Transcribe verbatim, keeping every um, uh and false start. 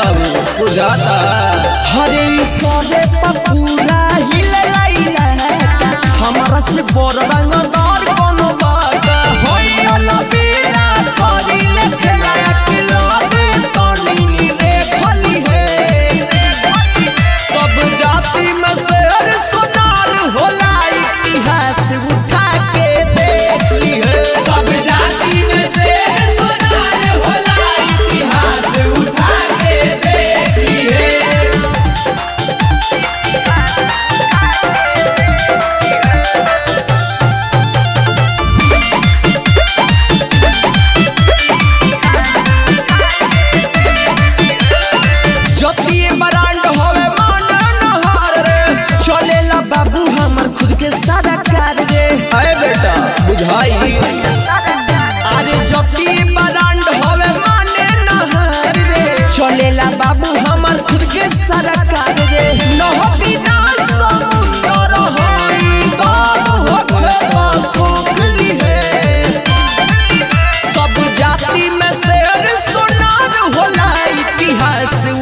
बाबू बुझाता हरे सोरे पपूरा हिले लाइला हमारा से बोर रंगदार कोनो बात होई अलबीरा करी ले खेला किलो में तोनी नी रे खली है सब जाति में शेर सोनार होला इतिहास उठा के देख ली है सब जाति में शेर सोनार होला इतिहास उठा के देख ली है बाबू हमर खुद के सारा कार रे अरे बेटा बुझाई अरे जति ब्रांड होवे माने नहर रे चलेला बाबू हमर खुद के सारा कार रे नहती ना समुंदर होई गाम होखे तो सोखली है सब जाति में शेर सोनार होला इतिहास